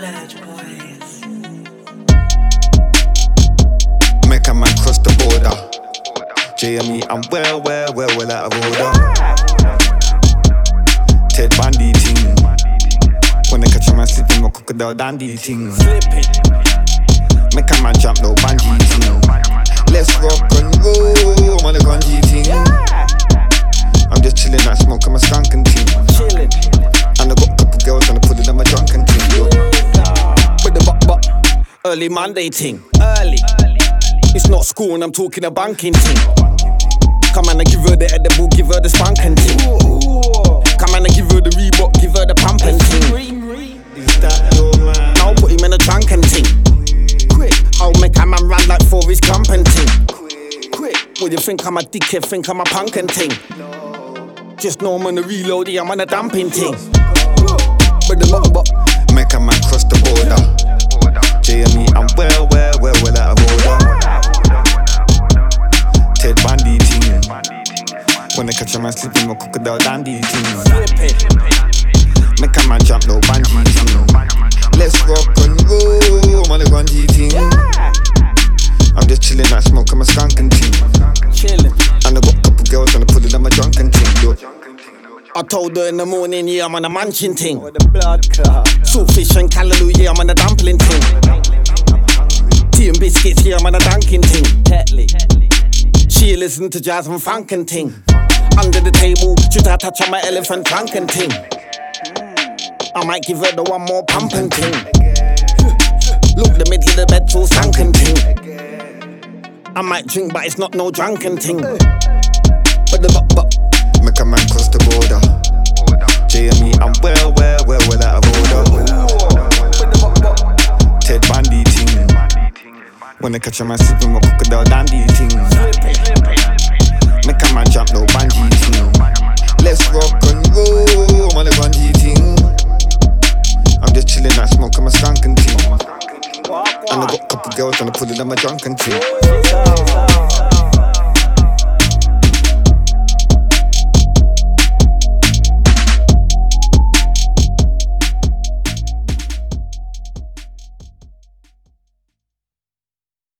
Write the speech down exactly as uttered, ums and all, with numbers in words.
Make a man cross the border. J M E, I'm well, well, well, well out of order. Ted Bundy ting. When I catch a man slipping, my crocodile dandy ting. Make a man jump, no bungee ting. Let's rock and roll, I'm on a grungy ting. I'm just chillin', I smoke, I'm a skunkin' ting. And I got a couple girls and I put it on my drunken ting. With the buck buck, early Monday ting. Early. It's not school and I'm talking a banking ting. Come on and give her the edible, give her the spankin' ting. Come on and give her the Reebok, give her the pumpin' ting. Is that your man? I'll put him in a drunken ting. Quick, I'll make a man run like Forrest Gump and ting. Quick, what you think I'm a dickhead, think I'm a punkin' ting? Just know I'm on a reload, yeah, I'm on a dumping ting. But the buck buck, make a man cross the border. J M E, I'm well, well, well, well out of order. Ted Bundy ting. When I catch a man sleeping, my crocodile dandy ting. Make a man jump, no bungee ting. Let's rock and roll, I'm on a grungy ting. I'm just chillin', I smoke, I'm a skunkin' ting. And I got a couple girls and I put it on my drunken ting. I told her in the morning, yeah, I'm on a munching ting. Saltfish and callaloo, yeah, I'm on a dumpling ting. Tea and biscuits, yeah, I'm on a dunking ting. She listen to jazz and funk and ting. Under the table, should I touch on my elephant trunk and ting? I might give her the one more pump and ting. Look, the middle of the bed's all sunken ting. I might drink, but it's not no drunken ting. But the buck buck, make a man cross the border. J M E, I'm well, well, well, well out of order. Ted Bundy ting. When I catch a man slipping, my crocodile dandy ting. Make a man jump, no bungee ting. Let's rock and roll, I'm on a grungy ting. I'm just chillin', I smoke, I'm a skunkin' ting. And I got a couple girls and I put it on my drunken ting.